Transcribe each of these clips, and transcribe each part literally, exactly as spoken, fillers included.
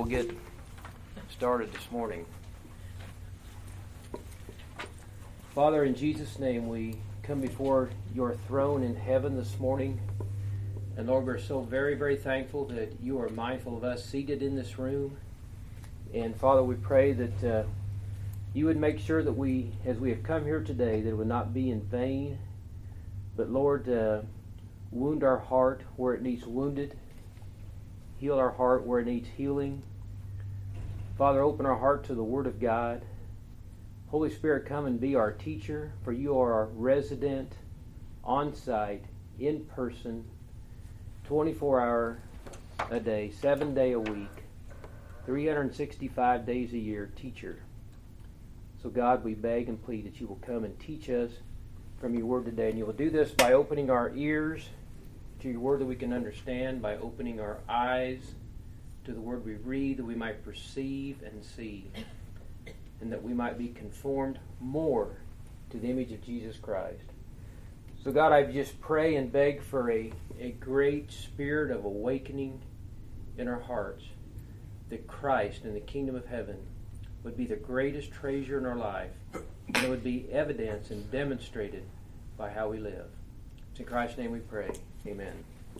get started this morning. Father, in Jesus' name, we come before your throne in heaven this morning. And Lord, we're so very, very thankful that you are mindful of us seated in this room. And Father, we pray that uh, you would make sure that we, as we have come here today, that it would not be in vain. But Lord, uh, wound our heart where it needs wounded. Heal our heart where it needs healing. Father, open our heart to the Word of God. Holy Spirit, come and be our teacher, for you are our resident, on-site, in-person, twenty-four hour a day, seven day a week, three hundred sixty-five days a year teacher. So God, we beg and plead that you will come and teach us from your Word today. And you will do this by opening our ears to your Word that we can understand, by opening our eyes to the Word we read, that we might perceive and see, and that we might be conformed more to the image of Jesus Christ. So God, I just pray and beg for a, a great spirit of awakening in our hearts, that Christ and the kingdom of heaven would be the greatest treasure in our life, and it would be evidenced and demonstrated by how we live. It's in Christ's name we pray. Amen.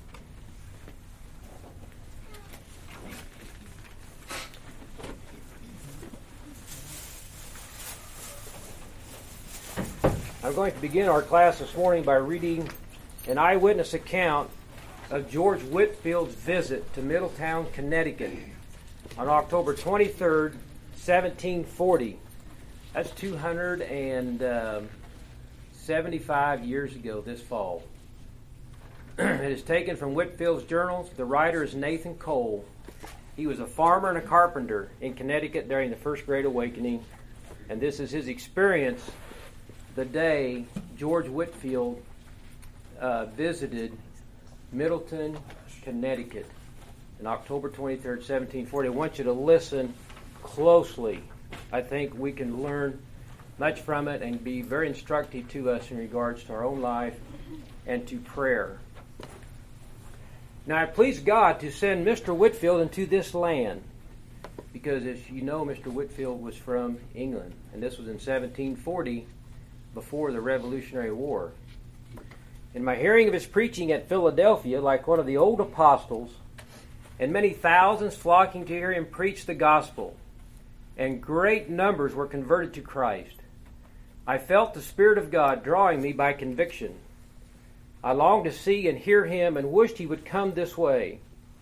I'm going to begin our class this morning by reading an eyewitness account of George Whitefield's visit to Middletown, Connecticut on October twenty-third, seventeen forty. That's two hundred seventy-five years ago this fall. It is taken from Whitefield's journals. The writer is Nathan Cole. He was a farmer and a carpenter in Connecticut during the First Great Awakening, and this is his experience the day George Whitefield uh, visited Middleton, Connecticut on October twenty-third, seventeen forty. I want you to listen closely. I think we can learn much from it and be very instructive to us in regards to our own life and to prayer. Now, it pleased God to send Mister Whitefield into this land because, as you know, Mister Whitefield was from England, and this was in seventeen forty, before the Revolutionary War. In my hearing of his preaching at Philadelphia, like one of the old apostles, and many thousands flocking to hear him preach the gospel, and great numbers were converted to Christ, I felt the Spirit of God drawing me by conviction. I longed to see and hear him and wished he would come this way.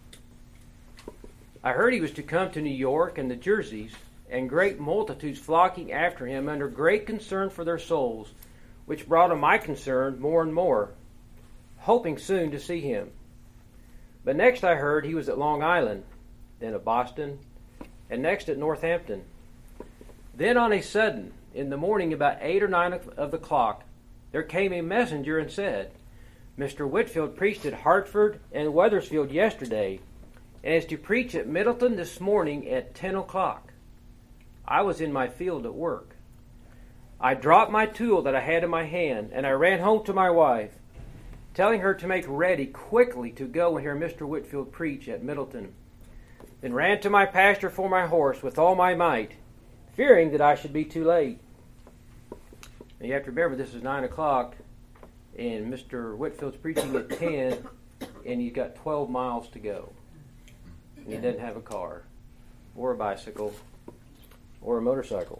I heard he was to come to New York and the Jerseys, and great multitudes flocking after him under great concern for their souls, which brought on my concern more and more, hoping soon to see him. But next I heard he was at Long Island, then at Boston, and next at Northampton. Then on a sudden, in the morning about eight or nine of the clock, there came a messenger and said, Mister Whitefield preached at Hartford and Wethersfield yesterday, and is to preach at Middleton this morning at ten o'clock. I was in my field at work. I dropped my tool that I had in my hand, and I ran home to my wife, telling her to make ready quickly to go and hear Mister Whitefield preach at Middleton. Then ran to my pasture for my horse with all my might, fearing that I should be too late. Now you have to remember this is nine o'clock, and Mister Whitefield's preaching at ten, and he's got twelve miles to go. And he doesn't have a car, or a bicycle, or a motorcycle.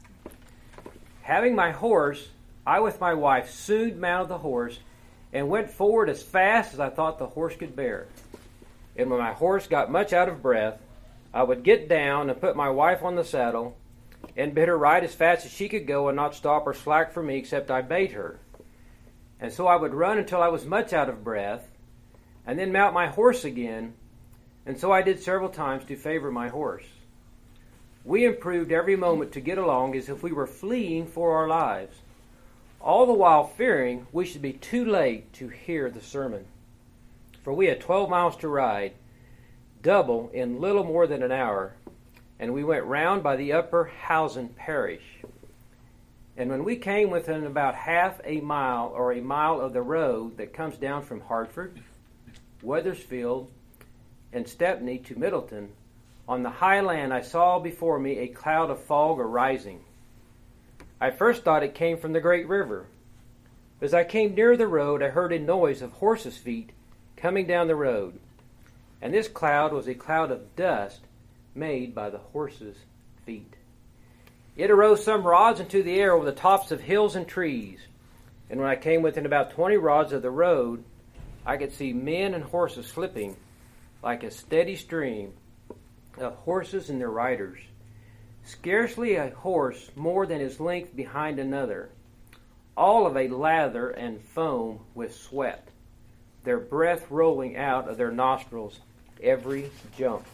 Having my horse, I with my wife soon mounted the horse and went forward as fast as I thought the horse could bear. And when my horse got much out of breath, I would get down and put my wife on the saddle and bid her ride as fast as she could go and not stop or slack for me except I bade her. And so I would run until I was much out of breath and then mount my horse again, and so I did several times to favor my horse. We improved every moment to get along as if we were fleeing for our lives, all the while fearing we should be too late to hear the sermon. For we had twelve miles to ride, double in little more than an hour, and we went round by the upper Housen parish. And when we came within about half a mile or a mile of the road that comes down from Hartford, Wethersfield, and Stepney to Middleton, On the high land I saw before me a cloud of fog arising. I first thought it came from the great river. As I came near the road, I heard a noise of horses' feet coming down the road. And this cloud was a cloud of dust made by the horses' feet. It arose some rods into the air over the tops of hills and trees. And when I came within about twenty rods of the road, I could see men and horses slipping like a steady stream of horses and their riders. Scarcely a horse more than his length behind another, all of a lather and foam with sweat, their breath rolling out of their nostrils every jump.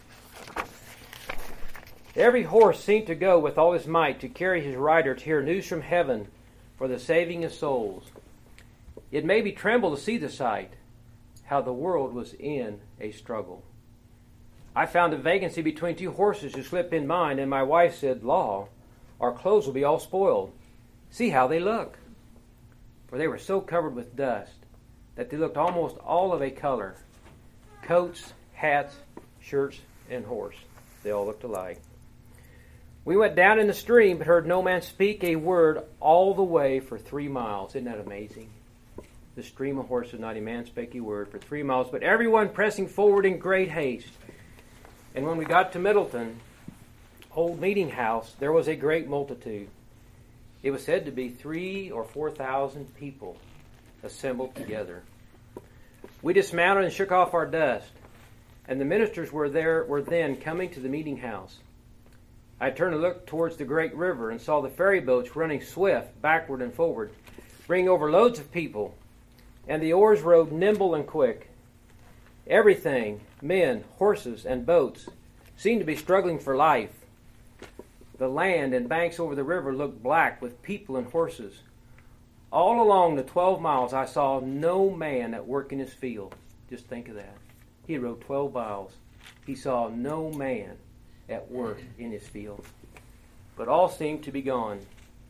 Every horse seemed to go with all his might to carry his rider to hear news from heaven for the saving of souls. It made me tremble to see the sight, how the world was in a struggle. I found a vacancy between two horses who slipped in mine, and my wife said, "Law, our clothes will be all spoiled. See how they look." For they were so covered with dust that they looked almost all of a color. Coats, hats, shirts, and horse. They all looked alike. We went down in the stream, but heard no man speak a word all the way for three miles. Isn't that amazing? The stream of horses, not a man spake a word for three miles, but everyone pressing forward in great haste. And when we got to Middleton, old meeting house, there was a great multitude. It was said to be three or four thousand people assembled together. We dismounted and shook off our dust, and the ministers were there were then coming to the meeting house. I turned and looked towards the great river and saw the ferry boats running swift backward and forward, bringing over loads of people, and the oars rowed nimble and quick. Everything, men, horses, and boats, seemed to be struggling for life. The land and banks over the river looked black with people and horses. All along the twelve miles I saw no man at work in his field. Just think of that. He rode twelve miles. He saw no man at work in his field. But all seemed to be gone.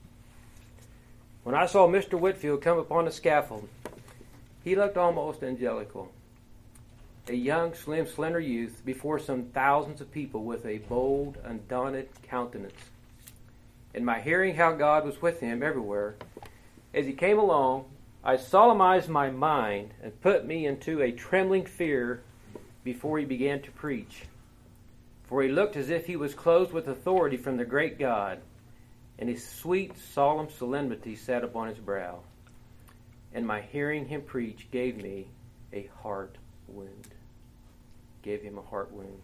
When I saw Mister Whitfield come upon the scaffold, he looked almost angelical. A young, slim, slender youth before some thousands of people with a bold, undaunted countenance. In my hearing how God was with him everywhere, as he came along, I solemnized my mind and put me into a trembling fear before he began to preach. For he looked as if he was clothed with authority from the great God, and his sweet, solemn solemnity sat upon his brow. And my hearing him preach gave me a heart wound. Gave him a heart wound.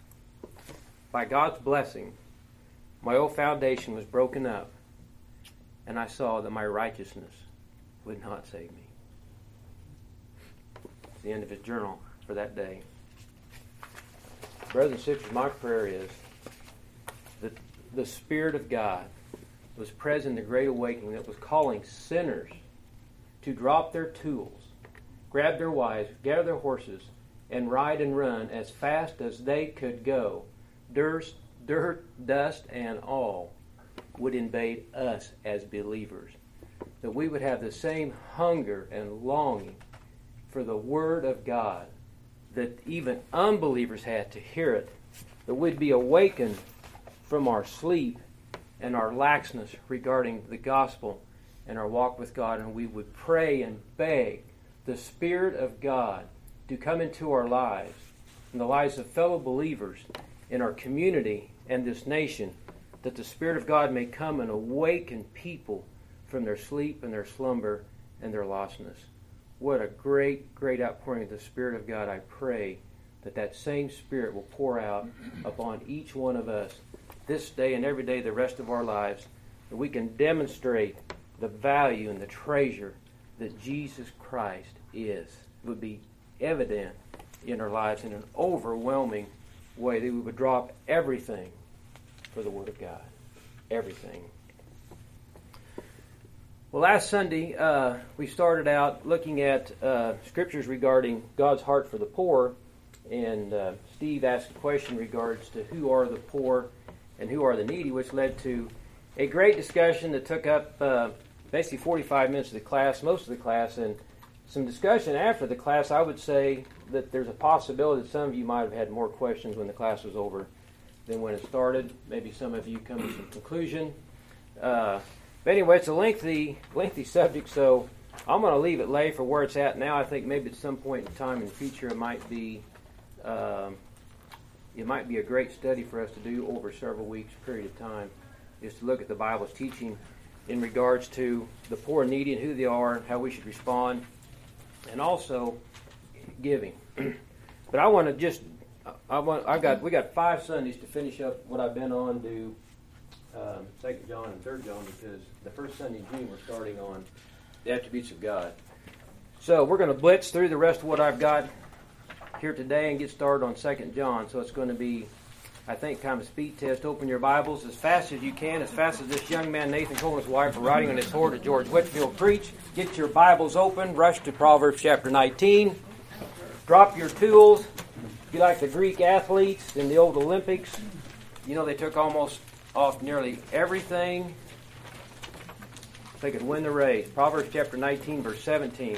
By God's blessing, my old foundation was broken up, and I saw that my righteousness would not save me. It's the end of his journal for that day. Brothers and sisters, my prayer is that the Spirit of God was present in the Great Awakening that was calling sinners to drop their tools, grab their wives, gather their horses, and ride and run as fast as they could go. Dirt, dirt, dust, and all would invade us as believers. That we would have the same hunger and longing for the Word of God that even unbelievers had to hear it. That we'd be awakened from our sleep and our laxness regarding the gospel and our walk with God, and we would pray and beg the Spirit of God to come into our lives and the lives of fellow believers in our community and this nation, that the Spirit of God may come and awaken people from their sleep and their slumber and their lostness. What a great, great outpouring of the Spirit of God. I pray that that same Spirit will pour out upon each one of us this day and every day the rest of our lives, that we can demonstrate the value and the treasure that Jesus Christ is. It would be evident in our lives in an overwhelming way, that we would drop everything for the Word of God. Everything. Well, last Sunday, uh, we started out looking at uh, scriptures regarding God's heart for the poor, and uh, Steve asked a question in regards to who are the poor and who are the needy, which led to a great discussion that took up uh, basically forty-five minutes of the class, most of the class, and some discussion after the class, I would say that there's a possibility that some of you might have had more questions when the class was over than when it started. Maybe some of you come to some conclusion. Uh, but anyway, it's a lengthy, lengthy subject, so I'm going to leave it lay for where it's at now. I think maybe at some point in time in the future it might be um, it might be a great study for us to do over several weeks period of time, is to look at the Bible's teaching in regards to the poor and needy and who they are and how we should respond, and also giving. But I want to just I want I got we got five Sundays to finish up what I've been on to um, Second John and Third John, because the first Sunday in June we're starting on the attributes of God. So we're going to blitz through the rest of what I've got here today and get started on Second John. So it's going to be, I think, kind of a speed test. Open your Bibles as fast as you can, as fast as this young man Nathan Cole and his wife are riding on his horse to George Whitfield preach. Get your Bibles open. Rush to Proverbs chapter nineteen. Drop your tools. Be like the Greek athletes in the old Olympics. You know, they took almost off nearly everything they could win the race. Proverbs chapter nineteen, verse seventeen.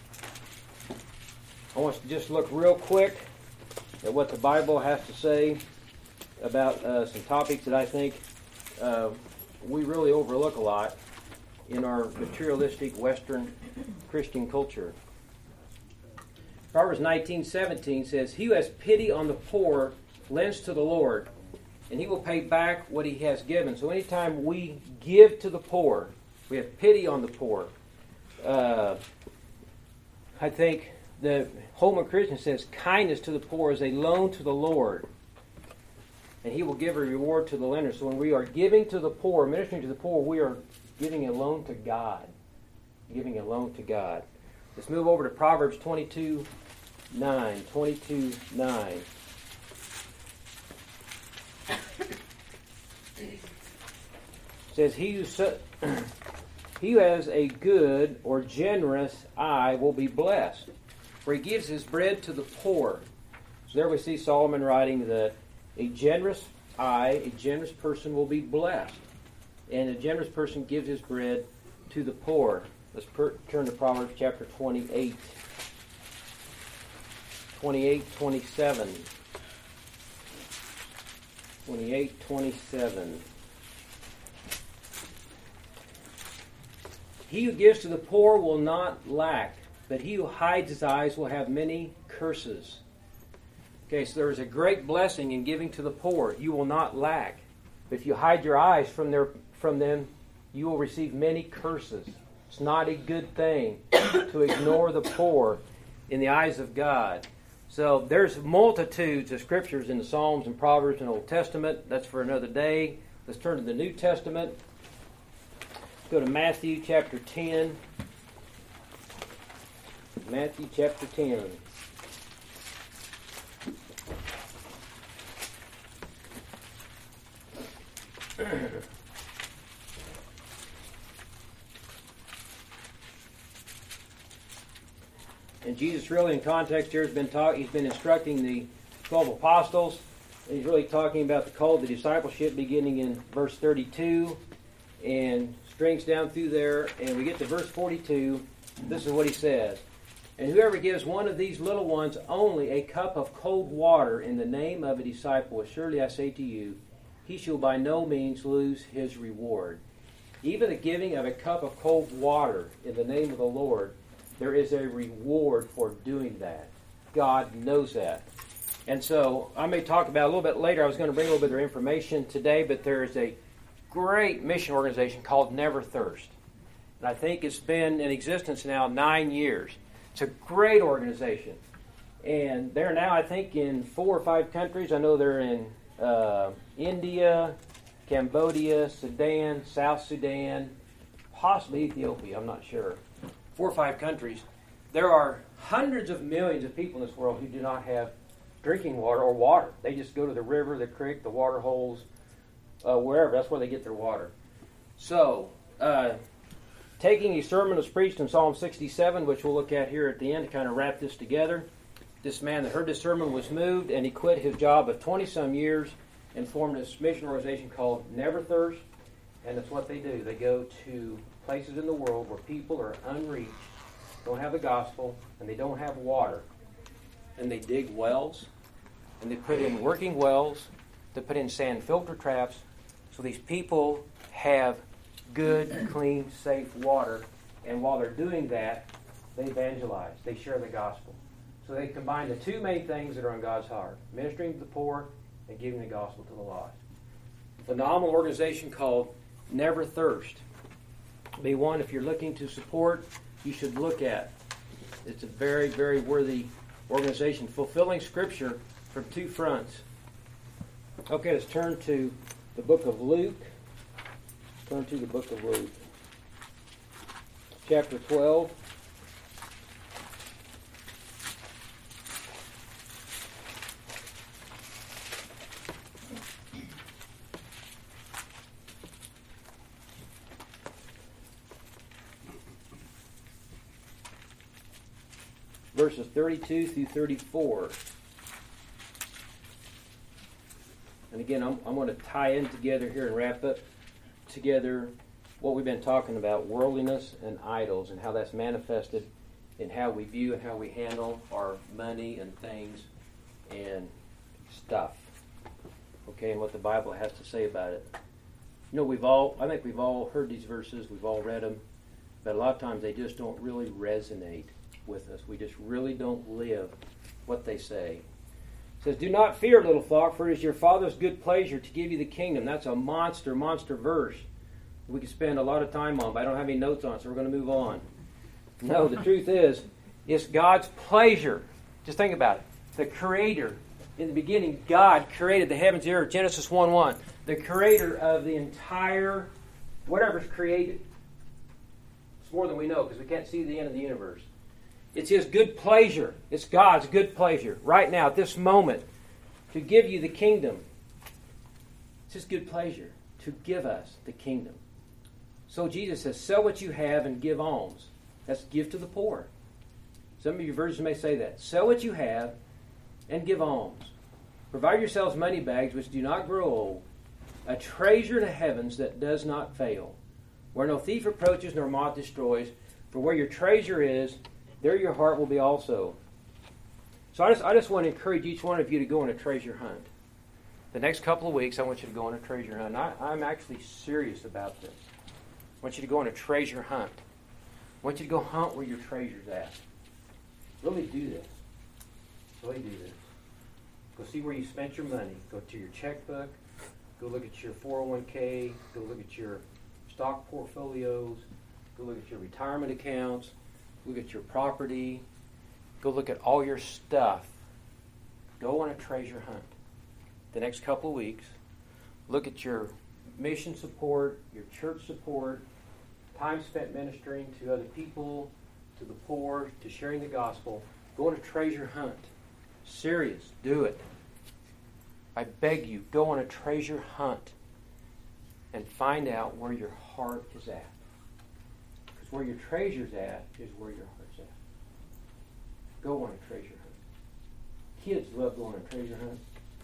I want to just look real quick at what the Bible has to say about uh, some topics that I think uh, we really overlook a lot in our materialistic Western Christian culture. Proverbs nineteen seventeen says, "He who has pity on the poor lends to the Lord, and he will pay back what he has given." So anytime we give to the poor, we have pity on the poor. Uh, I think the Holman Christian says, "Kindness to the poor is a loan to the Lord, and he will give a reward to the lender." So when we are giving to the poor, ministering to the poor, we are giving a loan to God. Giving a loan to God. Let's move over to Proverbs twenty-two nine. twenty-two nine. It says, he who, su- he who has a good or generous eye will be blessed, for he gives his bread to the poor. So there we see Solomon writing that a generous eye, a generous person will be blessed, and a generous person gives his bread to the poor. Let's per- turn to Proverbs chapter twenty-eight. twenty-eight twenty-seven. twenty-eight twenty-seven. He who gives to the poor will not lack, but he who hides his eyes will have many curses. Okay, so there is a great blessing in giving to the poor. You will not lack. But if you hide your eyes from their from them, you will receive many curses. It's not a good thing to ignore the poor in the eyes of God. So there's multitudes of scriptures in the Psalms and Proverbs and Old Testament. That's for another day. Let's turn to the New Testament. Let's go to Matthew chapter ten. Matthew chapter ten. And Jesus really in context here has been talk, he's been instructing the twelve apostles. And he's really talking about the call to discipleship beginning in verse thirty-two and strings down through there. And we get to verse forty-two. This is what he says. "And whoever gives one of these little ones only a cup of cold water in the name of a disciple, assuredly I say to you, he shall by no means lose his reward." Even the giving of a cup of cold water in the name of the Lord, there is a reward for doing that. God knows that. And so I may talk about a little bit later. I was going to bring a little bit of information today, but there is a great mission organization called Never Thirst. And I think it's been in existence now nine years. It's a great organization. And they're now, I think, in four or five countries. I know they're in uh, India, Cambodia, Sudan, South Sudan, possibly Ethiopia, I'm not sure. Four or five countries. There are hundreds of millions of people in this world who do not have drinking water or water. They just go to the river, the creek, the water holes, uh, wherever. That's where they get their water. So, uh, taking a sermon that's preached in Psalm sixty-seven, which we'll look at here at the end to kind of wrap this together. This man that heard this sermon was moved, and he quit his job of twenty-some years and formed this mission organization called Never Thirst. And that's what they do. They go to places in the world where people are unreached, don't have the gospel, and they don't have water. and they dig wells, and they put in working wells, they put in sand filter traps, so these people have good, clean, safe water. And while they're doing that, they evangelize. They share the gospel. So they combine the two main things that are on God's heart: ministering to the poor and giving the gospel to the lost. A phenomenal organization called Never Thirst. Be one, if you're looking to support, you should look at. It's a very, very worthy organization, fulfilling Scripture from two fronts. Okay, let's turn to the book of Luke. Turn to the book of Luke. Chapter twelve. Verses thirty-two through thirty-four. And again, I'm, I'm going to tie in together here and wrap up together what we've been talking about, worldliness and idols, and how that's manifested in how we view and how we handle our money and things and stuff. Okay, and what the Bible has to say about it. You know, we've all, I think we've all heard these verses, we've all read them, but a lot of times they just don't really resonate with us. We just really don't live what they say. It says, "Do not fear, little flock, for it is your Father's good pleasure to give you the kingdom." That's a monster, monster verse we could spend a lot of time on, but I don't have any notes on it, so we're going to move on. No, the truth is, it's God's pleasure. Just think about it. The Creator, in the beginning, God created the heavens and the earth, Genesis one one. The Creator of the entire, whatever's created. It's more than we know, because we can't see the end of the universe. It's His good pleasure. It's God's good pleasure right now, at this moment, to give you the kingdom. It's His good pleasure to give us the kingdom. So Jesus says, sell what you have and give alms. That's give to the poor. Some of your versions may say that. Sell what you have and give alms. Provide yourselves money bags which do not grow old, a treasure in the heavens that does not fail, where no thief approaches nor moth destroys. For where your treasure is, there your heart will be also. So I just, I just want to encourage each one of you to go on a treasure hunt. The next couple of weeks, I want you to go on a treasure hunt. I, I'm actually serious about this. I want you to go on a treasure hunt. I want you to go hunt where your treasure's at. Really do this. Really do this. Go see where you spent your money. Go to your checkbook. Go look at your four oh one k. Go look at your stock portfolios. Go look at your retirement accounts. Look at your property. Go look at all your stuff. Go on a treasure hunt. The next couple of weeks, look at your mission support, your church support, time spent ministering to other people, to the poor, to sharing the gospel. Go on a treasure hunt. Serious. Do it. I beg you, go on a treasure hunt and find out where your heart is at. Because where your treasure's at is where your heart's at. Go on a treasure hunt. Kids love going on a treasure hunt.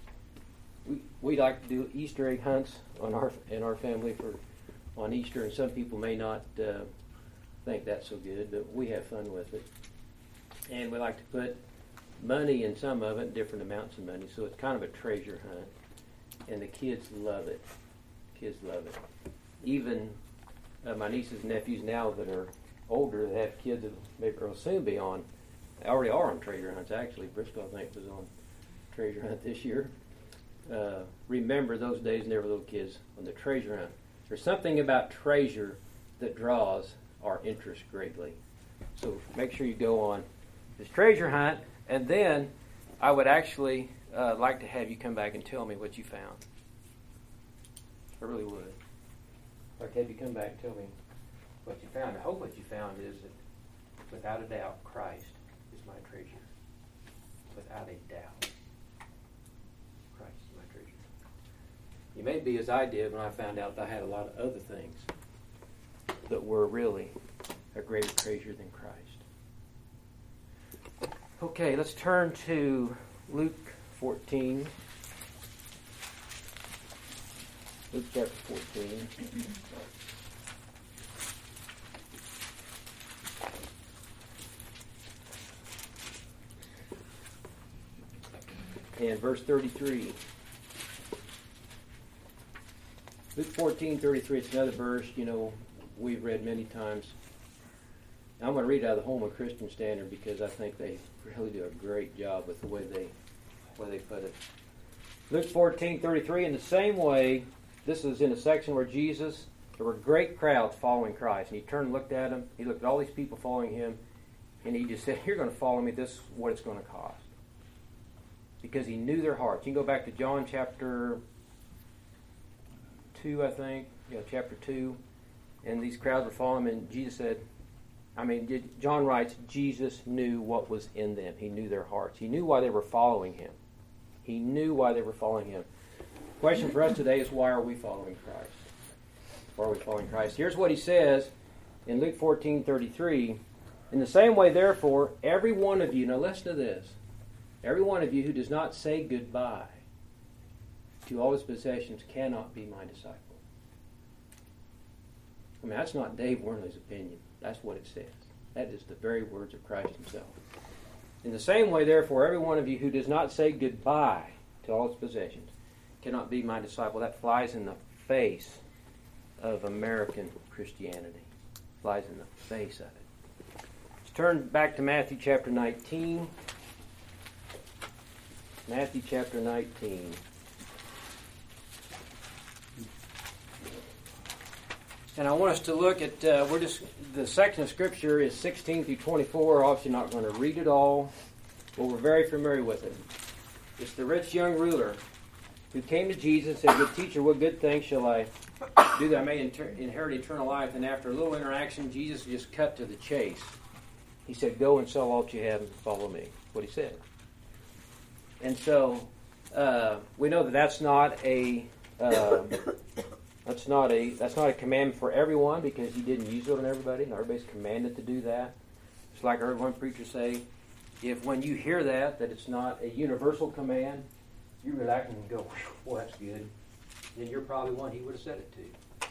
We we like to do Easter egg hunts on our in our family for on Easter, and some people may not uh, think that's so good, but we have fun with it. And we like to put money in some of it, different amounts of money, so it's kind of a treasure hunt. And the kids love it. Kids love it. Even uh, my nieces and nephews now that are older, that have kids that maybe will soon be on, they already are on treasure hunts actually. Bristol, I think, was on treasure hunt this year. Uh, remember those days when they were little kids on the treasure hunt. There's something about treasure that draws our interest greatly. So make sure you go on this treasure hunt, and then I would actually uh, like to have you come back and tell me what you found. I really would. I'd like to have you come back and tell me what you found. I hope what you found is that, without a doubt, Christ is my treasure. Without a doubt. Christ is my treasure. You may be as I did when I found out that I had a lot of other things that were really a greater treasure than Christ. Okay, let's turn to Luke fourteen. Luke chapter fourteen. in verse thirty-three. Luke fourteen thirty-three, it's another verse, you know, we've read many times. I'm going to read it out of the Holman Christian Standard because I think they really do a great job with the way they, way they put it. Luke fourteen thirty-three, in the same way, this is in a section where Jesus, there were great crowds following Christ. And he turned and looked at them. He looked at all these people following him. And he just said, you're going to follow me. This is what it's going to cost. Because he knew their hearts. You can go back to John chapter two, I think. Yeah, chapter two. And these crowds were following him. And Jesus said, I mean, John writes, Jesus knew what was in them. He knew their hearts. He knew why they were following him. He knew why they were following him. The question for us today is, why are we following Christ? Why are we following Christ? Here's what he says in Luke fourteen thirty-three. In the same way, therefore, every one of you, now listen to this, every one of you who does not say goodbye to all his possessions cannot be my disciple. I mean, that's not Dave Wormley's opinion. That's what it says. That is the very words of Christ himself. In the same way, therefore, every one of you who does not say goodbye to all his possessions cannot be my disciple. That flies in the face of American Christianity. Flies in the face of it. Let's turn back to Matthew chapter nineteen. Matthew chapter nineteen. And I want us to look at, uh, we're just, the section of Scripture is sixteen through twenty-four. We're obviously not going to read it all, but we're very familiar with it. It's the rich young ruler who came to Jesus and said, good teacher, what good things shall I do that I may inter- inherit eternal life? And after a little interaction, Jesus just cut to the chase. He said, go and sell all that you have and follow me. That's what he said. And so, uh, we know that that's not a... Uh, That's not a that's not a commandment for everyone, because he didn't use it on everybody. Not everybody's commanded to do that. It's like I heard one preacher say, if when you hear that, that it's not a universal command, you relax and go, well, that's good. Then you're probably one he would have said it to.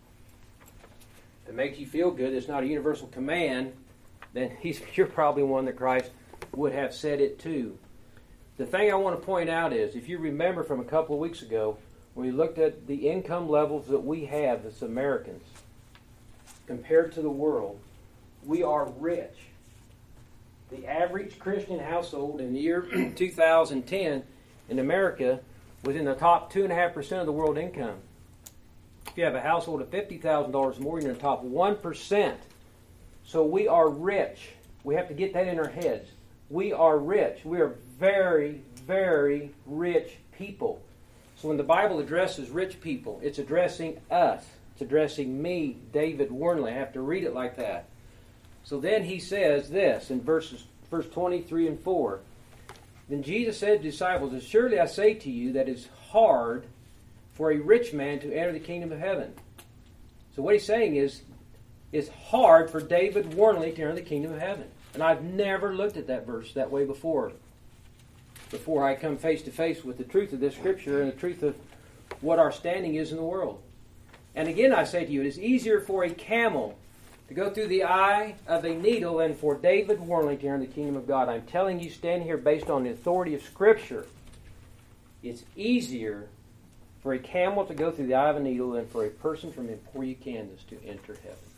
If it makes you feel good, it's not a universal command, then he's, you're probably one that Christ would have said it to. The thing I want to point out is, if you remember from a couple of weeks ago, when we looked at the income levels that we have as Americans compared to the world, we are rich. The average Christian household in the year two thousand ten in America was in the top two point five percent of the world income. If you have a household of fifty thousand dollars more, you're in the top one percent. So we are rich. We have to get that in our heads. We are rich. We are very, very rich people. So when the Bible addresses rich people, it's addressing us. It's addressing me, David Wormley. I have to read it like that. So then he says this in verses, verse twenty-three and four. Then Jesus said to his disciples, surely I say to you that it is hard for a rich man to enter the kingdom of heaven. So what he's saying is, it's hard for David Wormley to enter the kingdom of heaven. And I've never looked at that verse that way before. Before I come face to face with the truth of this Scripture and the truth of what our standing is in the world. And again I say to you, it is easier for a camel to go through the eye of a needle than for David Wormley to enter the kingdom of God. I'm telling you, standing here based on the authority of Scripture, it's easier for a camel to go through the eye of a needle than for a person from Emporia, Kansas to enter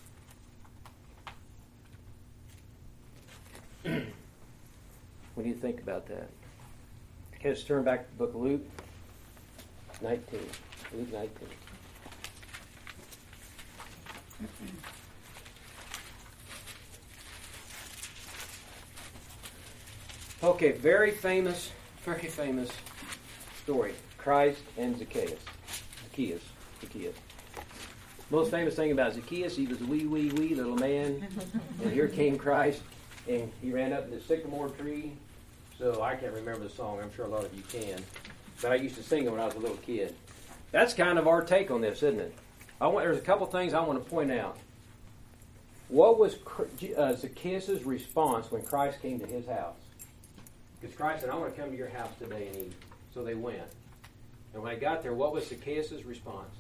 heaven. What do you think about that? Okay, let's turn back to the book of Luke nineteen. Luke nineteen. Okay, very famous, very famous story. Christ and Zacchaeus. Zacchaeus. Zacchaeus. Most famous thing about Zacchaeus, he was a wee, wee, wee little man. And here came Christ, and he ran up to the sycamore tree. So I can't remember the song. I'm sure a lot of you can. But I used to sing it when I was a little kid. That's kind of our take on this, isn't it? I want, there's a couple things I want to point out. What was uh, Zacchaeus' response when Christ came to his house? Because Christ said, I want to come to your house today and eat. So they went. And when I got there, what was Zacchaeus' response?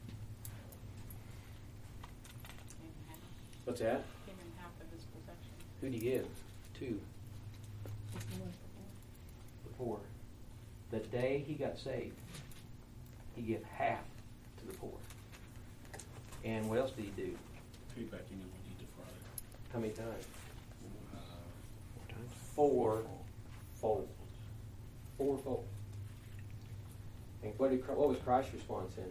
What's that? Give him half of his possessions. Who did he give? Two. The poor. the day he got saved, he gave half to the poor. And what else did he do? Paid back anyone he defrauded. How many times? Uh, Four fold. Four fold. And what did what was Christ's response then?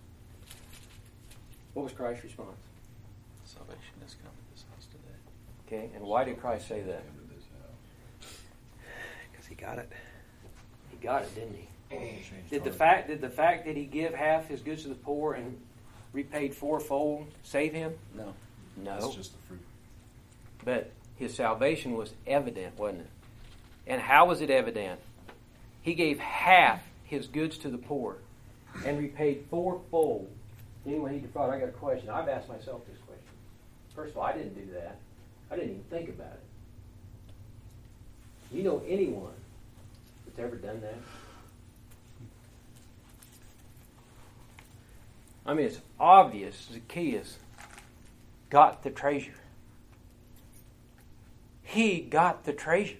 What was Christ's response? Salvation has come to this house today. Okay, and why did Christ say that? Because he got it. He got it, didn't he? Did the fact did the fact that he give half his goods to the poor and repaid fourfold save him? No. No. That's just the fruit. But his salvation was evident, wasn't it? And how was it evident? He gave half his goods to the poor and repaid fourfold anyone he defrauded. I got a question. I've asked myself this question. First of all, I didn't do that. I didn't even think about it. You know anyone that's ever done that? I mean, it's obvious Zacchaeus got the treasure. He got the treasure.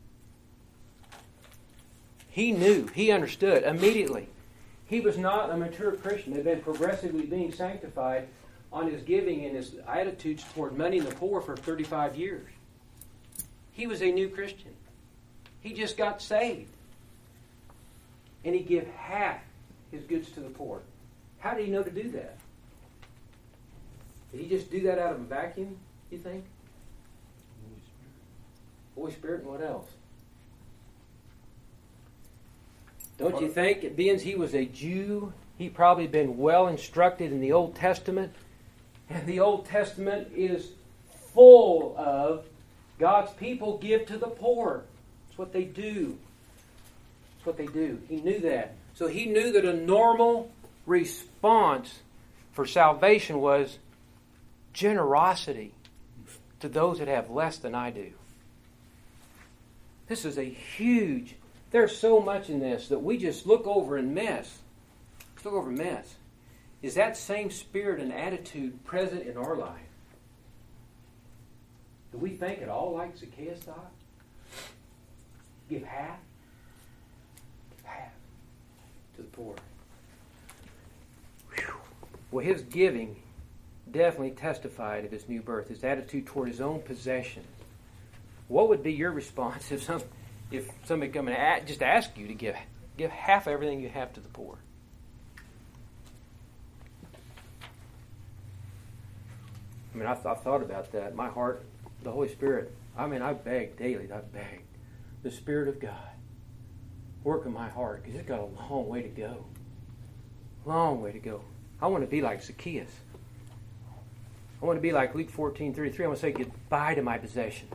He knew. He understood immediately. He was not a mature Christian. They'd been progressively being sanctified on his giving and his attitudes toward money and the poor for thirty-five years. He was a new Christian. He just got saved. And he gave half his goods to the poor. How did he know to do that? Did he just do that out of a vacuum, you think? Holy Spirit and what else? Don't you think, being he was a Jew, he probably been well instructed in the Old Testament? And the Old Testament is full of God's people give to the poor. It's what they do. It's what they do. He knew that. So he knew that a normal response for salvation was generosity to those that have less than I do. This is a huge, there's so much in this that we just look over and miss. Let's look over and miss. Is that same spirit and attitude present in our life? Do we think at all like Zacchaeus thought? Give half? Give half to the poor. Whew. Well, his giving definitely testified of his new birth, his attitude toward his own possession. What would be your response if some, if somebody come and just ask you to give give half everything you have to the poor? I mean, I've, I've thought about that. My heart, the Holy Spirit. I mean, I beg daily. I beg the Spirit of God work in my heart because it's got a long way to go. Long way to go. I want to be like Zacchaeus. I want to be like Luke fourteen thirty-three. I want to say goodbye to my possessions.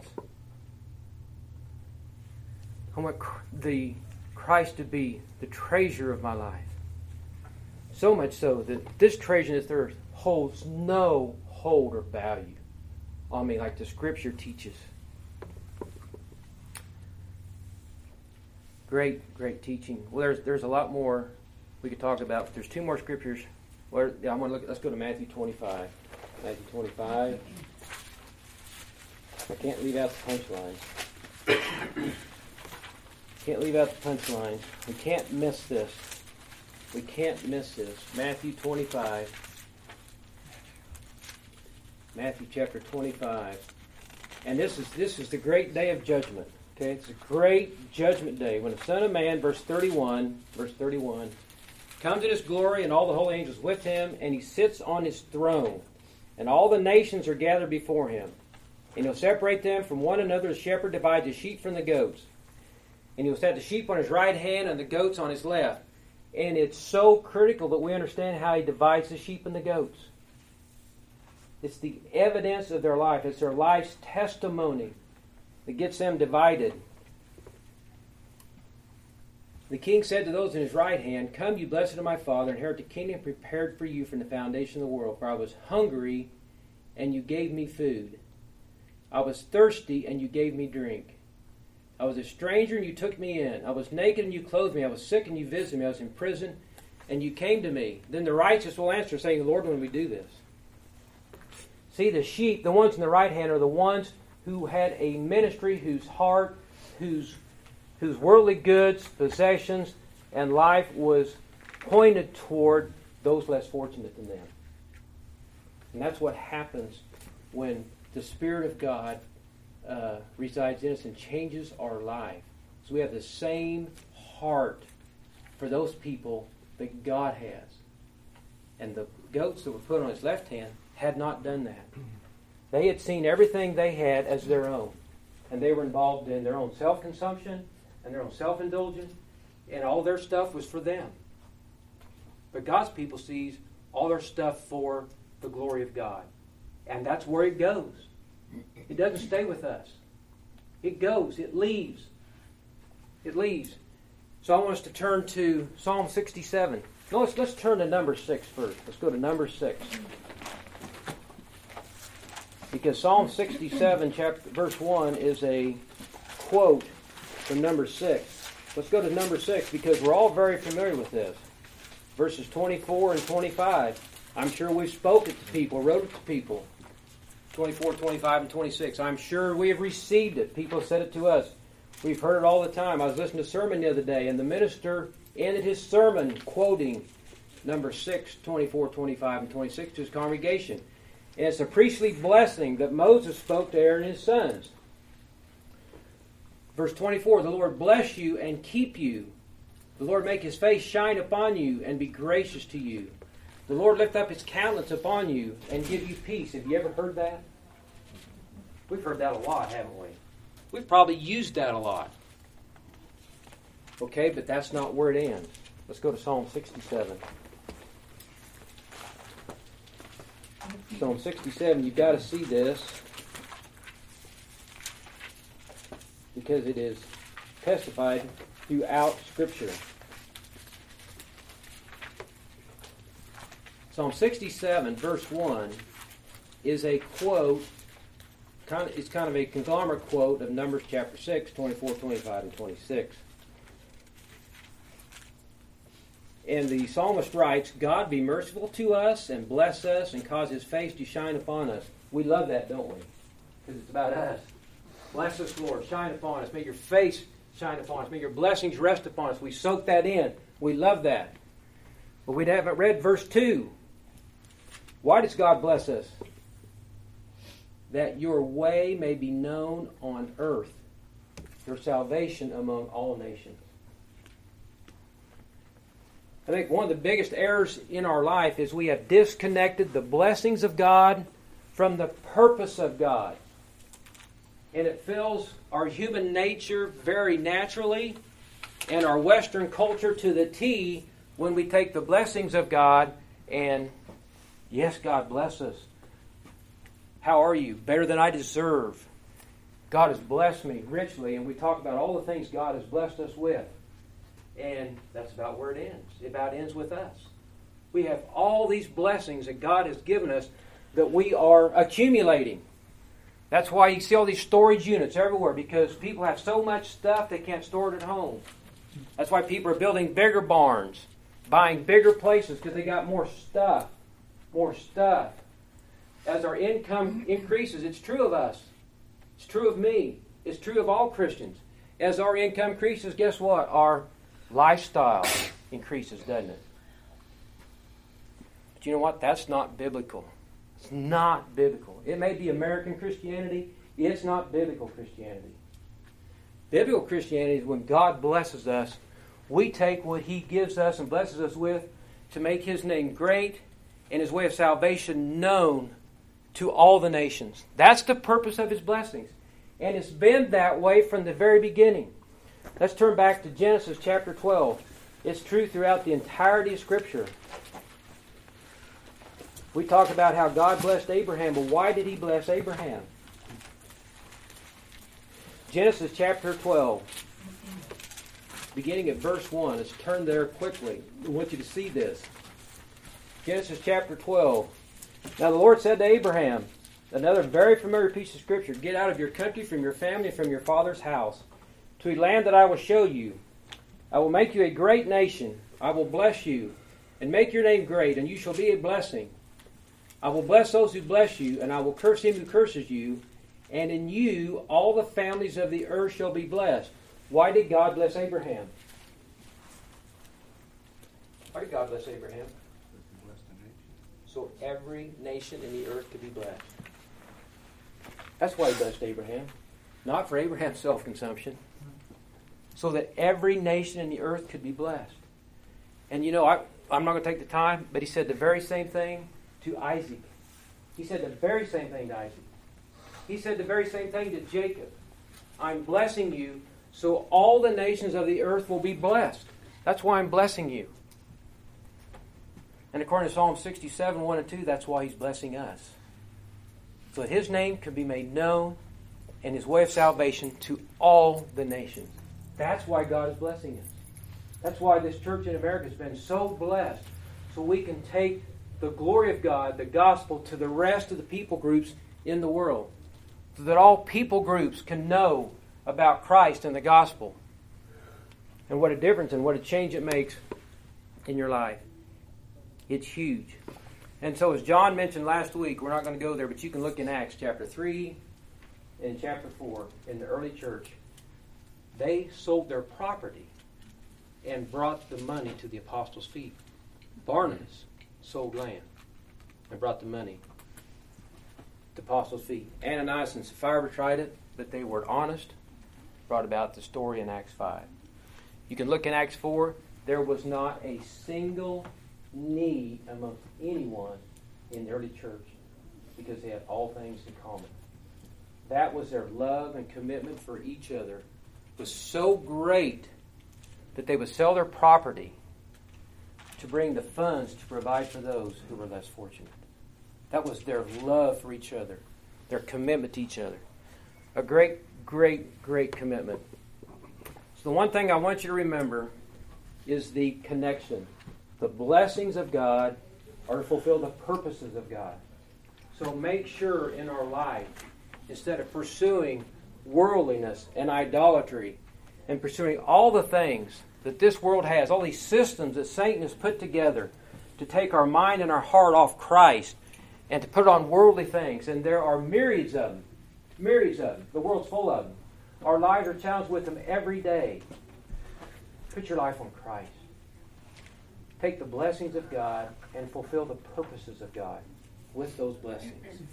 I want the Christ to be the treasure of my life. So much so that this treasure in this earth holds no hold or value on me like the Scripture teaches. Great, great teaching. Well, there's there's a lot more we could talk about. There's two more scriptures. Where yeah, I'm going to look. At, let's go to Matthew twenty-five. Matthew twenty-five. I can't leave out the punchline. Can't leave out the punchline. We can't miss this. We can't miss this. Matthew twenty-five. Matthew chapter twenty-five. And this is this is the great day of judgment. Okay, it's a great judgment day when the Son of Man, verse thirty-one, verse thirty-one, comes in his glory and all the holy angels with him, and he sits on his throne, and all the nations are gathered before him. And he'll separate them from one another. The shepherd divides the sheep from the goats. And he'll set the sheep on his right hand and the goats on his left. And it's so critical that we understand how he divides the sheep and the goats. It's the evidence of their life. It's their life's testimony that gets them divided. The king said to those in his right hand, "Come, you blessed of my Father, inherit the kingdom prepared for you from the foundation of the world. For I was hungry, and you gave me food. I was thirsty, and you gave me drink. I was a stranger, and you took me in. I was naked, and you clothed me. I was sick, and you visited me. I was in prison, and you came to me." Then the righteous will answer, saying, "Lord, when we do this?" See, the sheep, the ones in the right hand, are the ones who had a ministry whose heart, whose, whose worldly goods, possessions, and life was pointed toward those less fortunate than them. And that's what happens when the Spirit of God uh, resides in us and changes our life. So we have the same heart for those people that God has. And the goats that were put on his left hand had not done that. They had seen everything they had as their own. And they were involved in their own self-consumption and their own self-indulgence. And all their stuff was for them. But God's people sees all their stuff for the glory of God. And that's where it goes. It doesn't stay with us. It goes. It leaves. It leaves. So I want us to turn to Psalm sixty-seven. No, let's, let's turn to number six first. Let's go to number six. Because Psalm sixty-seven, chapter, verse one, is a quote from number six. Let's go to number six because we're all very familiar with this. Verses twenty-four and twenty-five. I'm sure we've spoken to people, wrote it to people. twenty-four, twenty-five, and twenty-six. I'm sure we have received it. People have said it to us. We've heard it all the time. I was listening to a sermon the other day, and the minister ended his sermon quoting number six, twenty-four, twenty-five, and twenty-six to his congregation. And it's a priestly blessing that Moses spoke to Aaron and his sons. Verse twenty-four, the Lord bless you and keep you. The Lord make his face shine upon you and be gracious to you. The Lord lift up his countenance upon you and give you peace. Have you ever heard that? We've heard that a lot, haven't we? We've probably used that a lot. Okay, but that's not where it ends. Let's go to Psalm sixty-seven. Psalm sixty-seven, you've got to see this because it is testified throughout Scripture. Psalm sixty-seven, verse one, is a quote, kind of, it's kind of a conglomerate quote of Numbers chapter six, twenty-four, twenty-five, and twenty-six. And the psalmist writes, God be merciful to us and bless us and cause his face to shine upon us. We love that, don't we? Because it's about us. Bless us, Lord. Shine upon us. Make your face shine upon us. May your blessings rest upon us. We soak that in. We love that. But we haven't read verse two. Why does God bless us? That your way may be known on earth, your salvation among all nations. I think one of the biggest errors in our life is we have disconnected the blessings of God from the purpose of God. And it fills our human nature very naturally and our Western culture to the T when we take the blessings of God and, yes, God bless us. How are you? Better than I deserve. God has blessed me richly, and we talk about all the things God has blessed us with. And that's about where it ends. It about ends with us. We have all these blessings that God has given us that we are accumulating. That's why you see all these storage units everywhere, because people have so much stuff they can't store it at home. That's why people are building bigger barns, buying bigger places, because they got more stuff. More stuff. As our income increases, it's true of us. It's true of me. It's true of all Christians. As our income increases, guess what? Our lifestyle increases, doesn't it? But you know what? That's not biblical. It's not biblical. It may be American Christianity. It's not biblical Christianity. Biblical Christianity is when God blesses us, we take what He gives us and blesses us with to make His name great and His way of salvation known to all the nations. That's the purpose of His blessings. And it's been that way from the very beginning. Let's turn back to Genesis chapter twelve. It's true throughout the entirety of Scripture. We talk about how God blessed Abraham, but why did He bless Abraham? Genesis chapter twelve, beginning at verse one. Let's turn there quickly. I want you to see this. Genesis chapter twelve. Now the Lord said to Abraham, another very familiar piece of Scripture, get out of your country, from your family, and from your father's house, to a land that I will show you. I will make you a great nation. I will bless you, and make your name great, and you shall be a blessing. I will bless those who bless you, and I will curse him who curses you, and in you all the families of the earth shall be blessed. Why did God bless Abraham? Why did God bless Abraham? Blessed the nation. So every nation in the earth could be blessed. That's why he blessed Abraham. Not for Abraham's self-consumption. So that every nation in the earth could be blessed. And you know, I, I'm not going to take the time, but he said the very same thing to Isaac. He said the very same thing to Isaac. He said the very same thing to Jacob. I'm blessing you so all the nations of the earth will be blessed. That's why I'm blessing you. And according to Psalm sixty-seven, one and two, that's why he's blessing us. So that his name can be made known and his way of salvation to all the nations. That's why God is blessing us. That's why this church in America has been so blessed. So we can take the glory of God, the gospel, to the rest of the people groups in the world. So that all people groups can know about Christ and the gospel. And what a difference and what a change it makes in your life. It's huge. And so as John mentioned last week, we're not going to go there, but you can look in Acts chapter three and chapter four in the early church. They sold their property and brought the money to the apostles' feet. Barnabas sold land and brought the money to the apostles' feet. Ananias and Sapphira tried it, but they were honest. Brought about the story in Acts five. You can look in Acts four. There was not a single need amongst anyone in the early church because they had all things in common. That was their love and commitment for each other was so great that they would sell their property to bring the funds to provide for those who were less fortunate. That was their love for each other, their commitment to each other. A great, great, great commitment. So the one thing I want you to remember is the connection. The blessings of God are to fulfill the purposes of God. So make sure in our life, instead of pursuing worldliness and idolatry and pursuing all the things that this world has, all these systems that Satan has put together to take our mind and our heart off Christ and to put it on worldly things. And there are myriads of them. Myriads of them. The world's full of them. Our lives are challenged with them every day. Put your life on Christ. Take the blessings of God and fulfill the purposes of God with those blessings.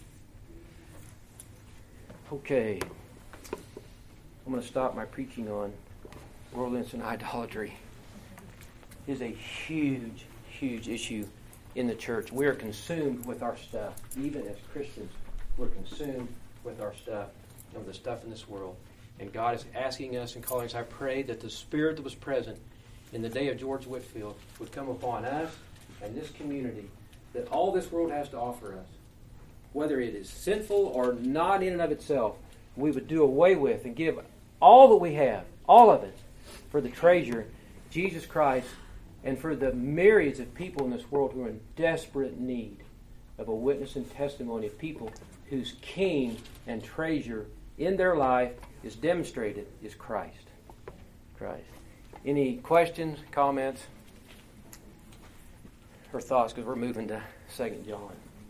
Okay. I'm going to stop my preaching on worldliness and idolatry. It is a huge, huge issue in the church. We are consumed with our stuff. Even as Christians, we're consumed with our stuff and the stuff in this world. And God is asking us and calling us. I pray that the Spirit that was present in the day of George Whitefield would come upon us and this community, that all this world has to offer us, whether it is sinful or not in and of itself, we would do away with and give all that we have, all of it, for the treasure, Jesus Christ, and for the myriads of people in this world who are in desperate need of a witness and testimony of people whose king and treasure in their life is demonstrated is Christ. Christ. Any questions, comments, or thoughts? Because we're moving to Second John.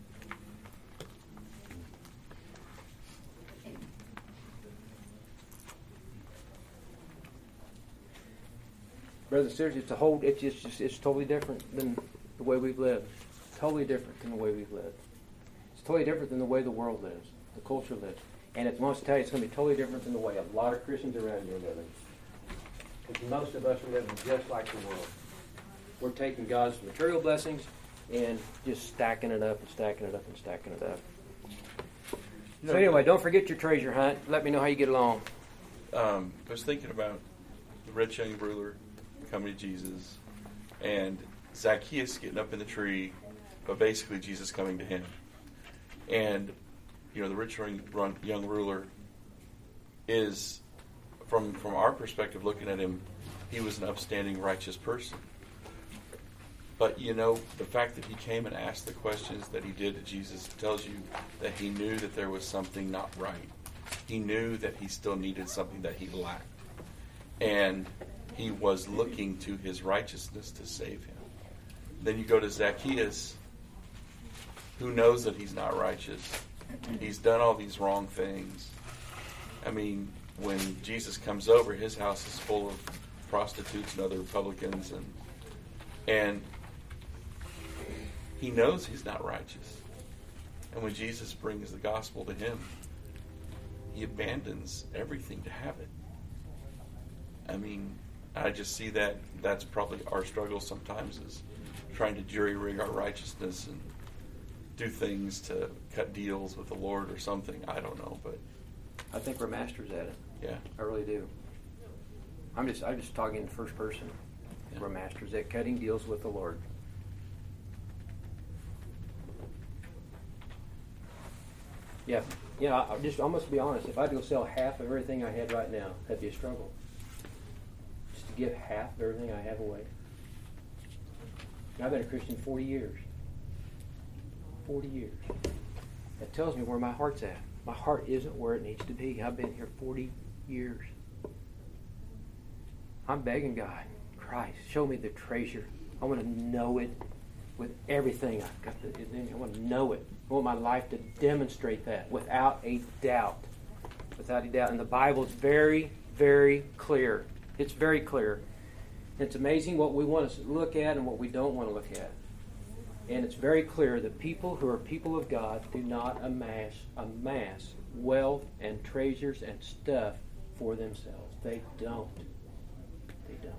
Brothers and sisters, it's a whole. It's just, it's, it's totally different than the way we've lived. Totally different than the way we've lived. It's totally different than the way the world lives, the culture lives, and it wants to tell you it's going to be totally different than the way a lot of Christians around here are living. Because most of us are living just like the world. We're taking God's material blessings and just stacking it up and stacking it up and stacking it up. So anyway, don't forget your treasure hunt. Let me know how you get along. Um, I was thinking about the rich young ruler coming to Jesus and Zacchaeus getting up in the tree, but basically Jesus coming to him. And, you know, the rich young ruler is, from from our perspective, looking at him, he was an upstanding, righteous person. But, you know, the fact that he came and asked the questions that he did to Jesus tells you that he knew that there was something not right. He knew that he still needed something that he lacked. And he was looking to his righteousness to save him. Then you go to Zacchaeus, who knows that he's not righteous. He's done all these wrong things. I mean, when Jesus comes over, his house is full of prostitutes and other publicans, and and he knows he's not righteous. And when Jesus brings the gospel to him, he abandons everything to have it. I mean, I just see that that's probably our struggle sometimes, is trying to jury-rig our righteousness and do things to cut deals with the Lord or something. I don't know, but I think we're masters at it. yeah. I really do. I'm just I'm just talking in first person. Yeah. We're masters at cutting deals with the Lord. Yeah, yeah. I I just I must be honest. If I had to go sell half of everything I had right now, that'd be a struggle. Just to give half of everything I have away. And I've been a Christian forty years. Forty years. That tells me where my heart's at. My heart isn't where it needs to be. I've been here forty years. I'm begging God, Christ, show me the treasure. I want to know it with everything I've got. The, I want to know it. I want my life to demonstrate that without a doubt. Without a doubt. And the Bible is very, very clear. It's very clear. It's amazing what we want to look at and what we don't want to look at. And it's very clear that people who are people of God do not amass, amass wealth and treasures and stuff for themselves. They don't. They don't.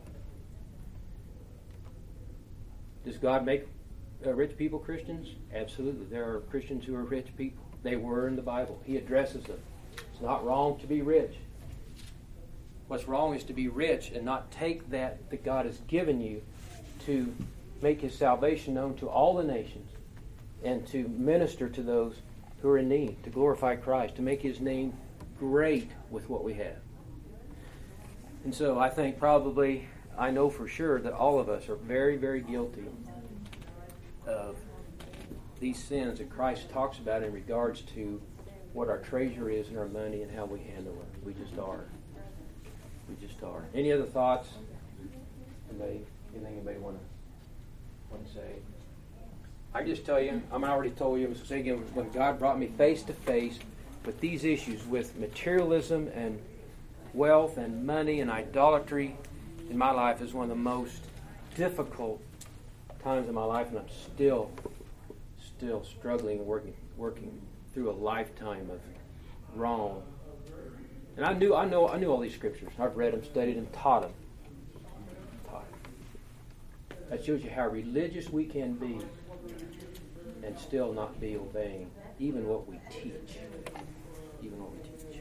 Does God make uh, rich people Christians? Absolutely. There are Christians who are rich people. They were in the Bible. He addresses them. It's not wrong to be rich. What's wrong is to be rich and not take that that God has given you to make His salvation known to all the nations and to minister to those who are in need, to glorify Christ, to make His name great with what we have. And so I think probably, I know for sure that all of us are very, very guilty of these sins that Christ talks about in regards to what our treasure is in our money and how we handle it. We just are. We just are. Any other thoughts? Anybody? Anything anybody want to want to say? I just tell you, I'm already told you, I'm say again, when God brought me face to face with these issues, with materialism and wealth and money and idolatry in my life, is one of the most difficult times in my life, and I'm still, still struggling and working, working through a lifetime of wrong. And I knew, I know, I knew all these scriptures. I've read them, studied them, taught them. Taught them. That shows you how religious we can be and still not be obeying even what we teach. Even what we teach.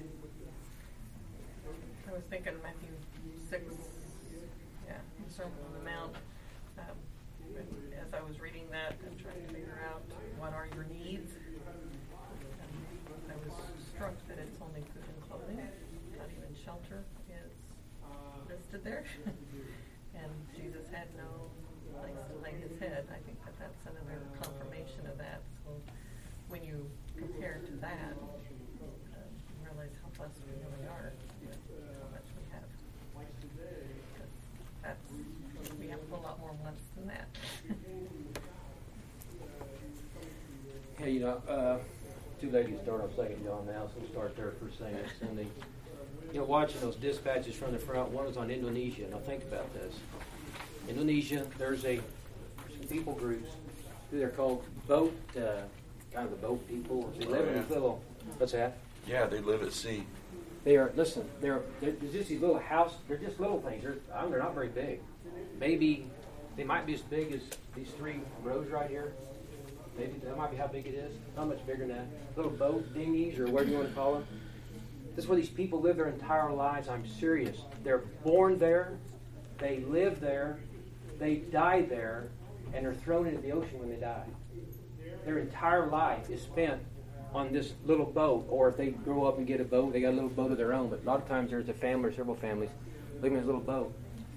I was thinking Matthew six, yeah, the Sermon on the Mount. Um, as I was reading that and trying to figure out what are your needs, um, I was struck that it's only food and clothing, not even shelter is listed there. And Jesus had no place to lay his head. I think that that's another confirmation of that. So when you compare to that, uh, you realize how blessed we really are, how much we have. Because that's, we have a lot more wants than that. Hey, you know, uh, two ladies start on Second John now, so we'll start there for saying it Sunday. You know, watching those dispatches from the front, one was on Indonesia. Now think about this. Indonesia, there's a some people groups who they're called boat, uh, kind of the boat people. They live Oh, in yeah. these little, what's that? Yeah, they live at sea. They are, listen, they're, they're there's just these little house, they're just little things. They're, I mean, they're not very big. Maybe, they might be as big as these three rows right here. Maybe that might be how big it is. Not much bigger than that. Little boat dinghies or whatever you want to call them. This is where these people live their entire lives. I'm serious. They're born there. They live there. They die there. And they're thrown into the ocean when they die. Their entire life is spent on this little boat. Or if they grow up and get a boat, they got a little boat of their own. But a lot of times there's a family or several families living in this little boat.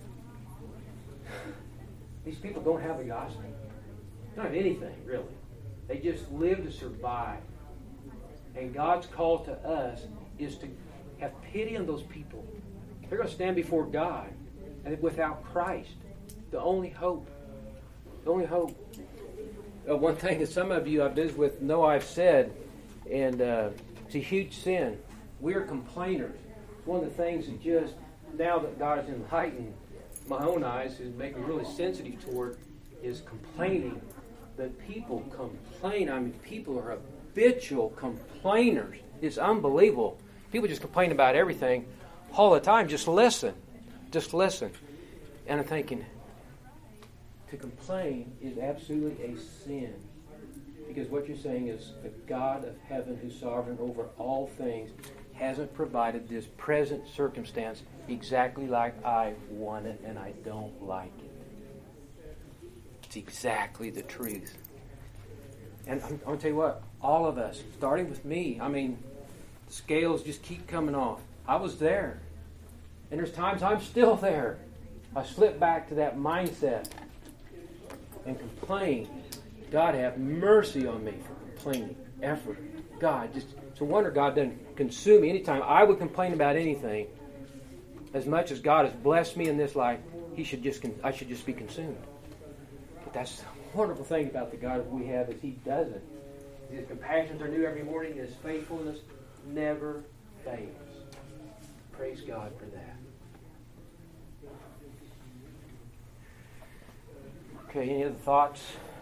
These people don't have the gospel. They don't have anything, really. They just live to survive. And God's call to us is to have pity on those people. They're going to stand before God. And without Christ, the only hope, the only hope. Uh, one thing that some of you I've visited with know I've said, and uh, it's a huge sin. We are complainers. It's one of the things that just, now that God has enlightened my own eyes, is making me really sensitive toward, is complaining But people complain. I mean, people are habitual complainers. It's unbelievable. People just complain about everything all the time. Just listen. Just listen. And I'm thinking, to complain is absolutely a sin. Because what you're saying is the God of heaven, who's sovereign over all things, hasn't provided this present circumstance exactly like I want it, and I don't like it. It's exactly the truth. And I'm, I'm going to tell you what, all of us, starting with me, I mean, the scales just keep coming off. I was there. And there's times I'm still there. I slip back to that mindset and complain. God have mercy on me for complaining. Effort. God, just, it's a wonder God doesn't consume me. Anytime I would complain about anything, as much as God has blessed me in this life, He should just, I should just be consumed. But that's the wonderful thing about the God we have is He doesn't. His compassions are new every morning. His faithfulness never fails. Praise God for that. Okay, any other thoughts?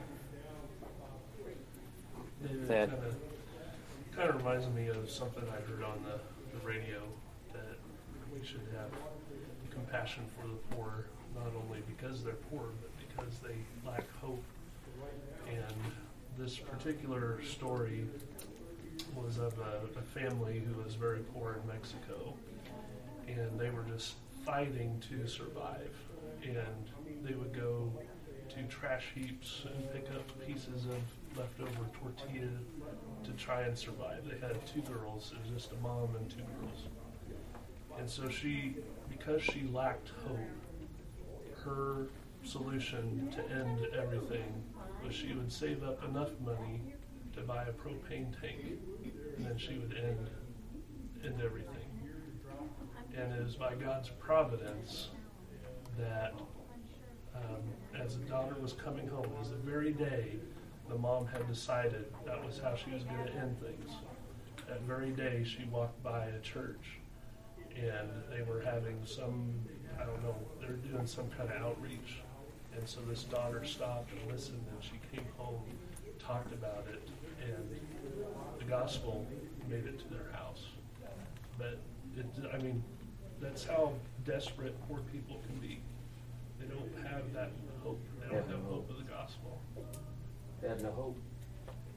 It That kind of kind of reminds me of something I heard on the, the radio, that we should have compassion for the poor, not only because they're poor, but because they lack hope. And this particular story was of a, a family who was very poor in Mexico, and they were just fighting to survive. And they would go to trash heaps and pick up pieces of leftover tortilla to try and survive. They had two girls. It was just a mom and two girls. And so she, because she lacked hope, her solution to end everything was she would save up enough money to buy a propane tank, and then she would end, end everything. And it was by God's providence that um, as the daughter was coming home, it was the very day the mom had decided that was how she was going to end things. That very day she walked by a church, and they were having some, I don't know, they were doing some kind of outreach. And so this daughter stopped and listened, and she came home, talked about it, and the gospel made it to their house. But, it, I mean, that's how desperate poor people can be. They don't have that hope. They don't have hope of the gospel. They have no hope.